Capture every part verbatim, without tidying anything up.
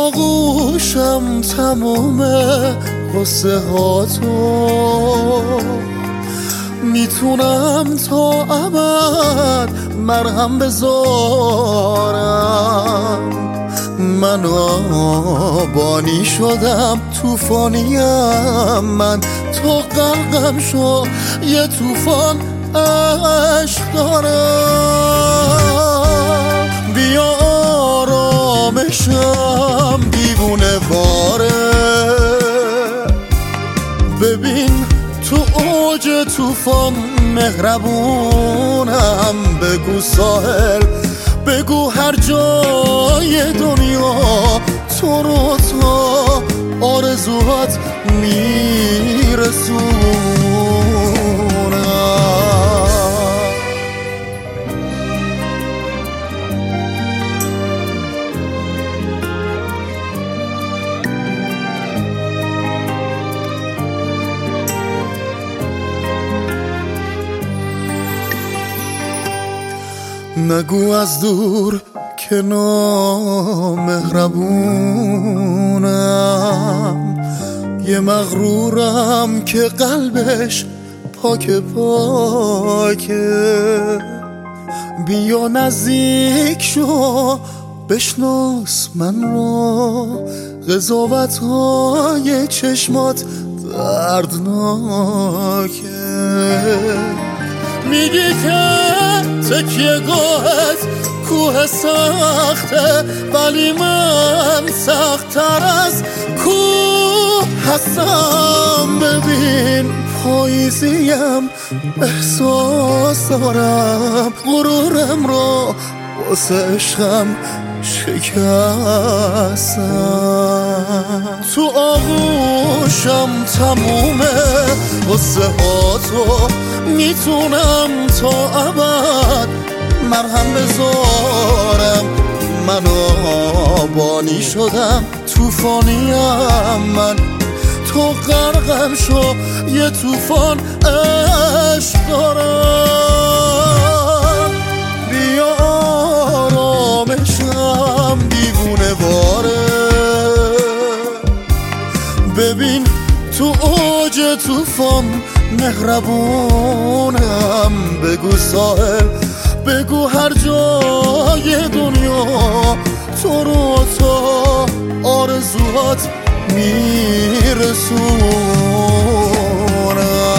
آغوشم تموم قصه ها تو، میتونم تا ابد مرهم بذارم. من آبانی شدم، توفانیم من، تو غرقم شو، یه توفان عشق دارم. بیا آرامشم دیوونه باره، ببین تو اوج توفان مهربونم. بگو ساحل، بگو هر جای دنیا تو رو تا آرزوهات میرسونم. نگو از دور که نامهربونم، یه مغرورم که قلبش پاک پاکه. بیا نزدیک شو، بشناس من رو، قضاوت های چشمات دردناکه. میگی که تکیه گاهت کوه سخته، ولی من سخت‌تر از کوه هستم. ببین پاییزیم، احساس دارم، غرورم رو واسه عشقم شکستم. تو آغوشم تمومه قصه ها تو، میتونم تا ابد مرهم بذارم. من آبانی شدم، توفانیم من، تو غرقم شو، یه توفان عشق دارم. بیا آرامشم دیوونه باره، ببین تو اوج توفان مهربونم. بگو ساحل، بگو هر جای دنیا تو رو تا آرزوهات میرسونم.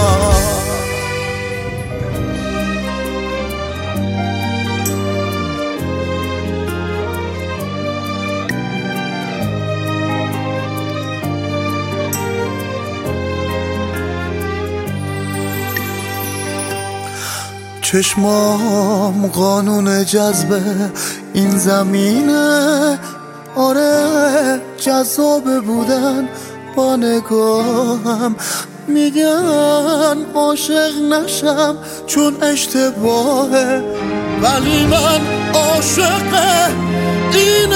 چشمام قانون جذبه این زمینه، آره جذاب بودن با نگاهم. میگن عاشق نشم چون اشتباهه، ولی من عاشق این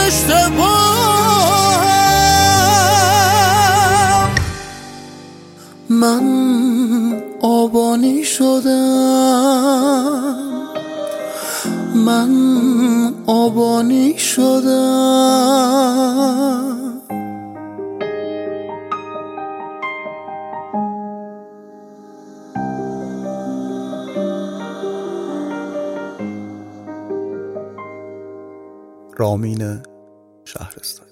اشتباهم. من آبانی شدم، من آبانی شدم. رامین شهرستانی.